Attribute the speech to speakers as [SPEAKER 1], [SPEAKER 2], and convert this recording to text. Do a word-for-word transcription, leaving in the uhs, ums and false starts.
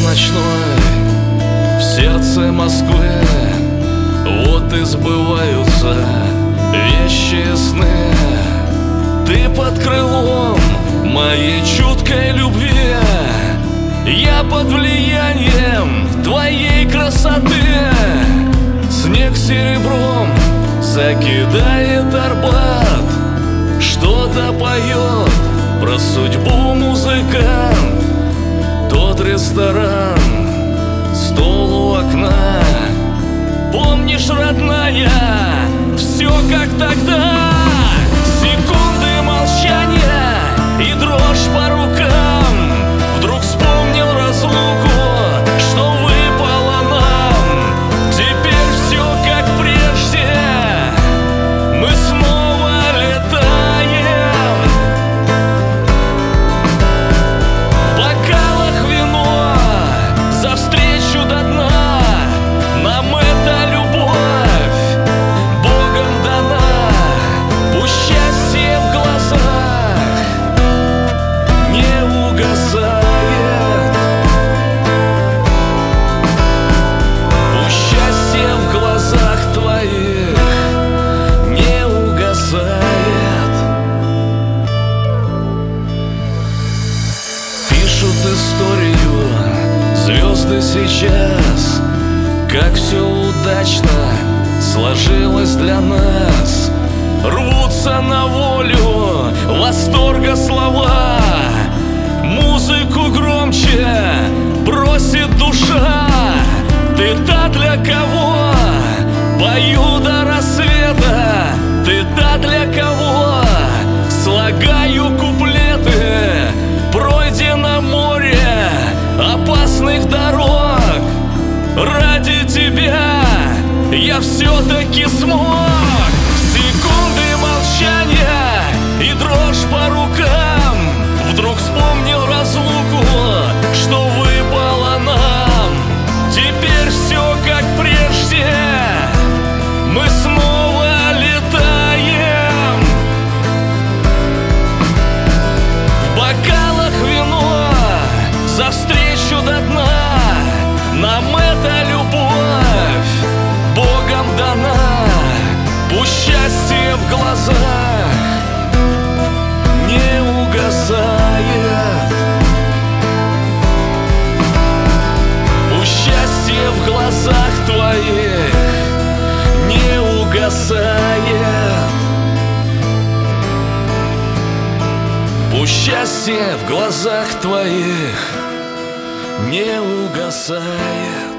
[SPEAKER 1] ночной в сердце Москвы. Вот и сбываются вещи сны. Ты под крылом моей чуткой любви, я под влиянием твоей красоты. Снег серебром закидает Арбат, что-то поет про судьбу музыкант. Тот ресторан, стол у окна. Помнишь, родная, все как тогда. Секунды молчания и дрожь по рукам. Вдруг вспомнил разлуку, что выпало нам. Теперь все как прежде, мы снова летаем. В бокалах вино за встречу до дна. Нам эта любовь Богом дана. Пусть счастье в глазах не угасает. Пусть счастье в глазах твоих не угасает. Пишут историю звезды сейчас, как все удачно сложилось для нас. Рвутся на волю восторга слова. Музыку громче просит душа. Ты та, для кого пою до рассвета. Ты та, для кого слагаю куплеты. Пройдено море опасных дорог. Ради тебя я все-таки смог. Секунды молчания и дрожь по рукам. Вдруг вспомнил разлуку, что выпало нам. Теперь все как прежде, мы снова летаем. В бокалах вино за встречу до дна. Нам эта любовь Богом дана. Пусть счастье в глазах не угасает. Пусть счастье в глазах твоих не угасает. Пусть счастье в глазах твоих не угасает.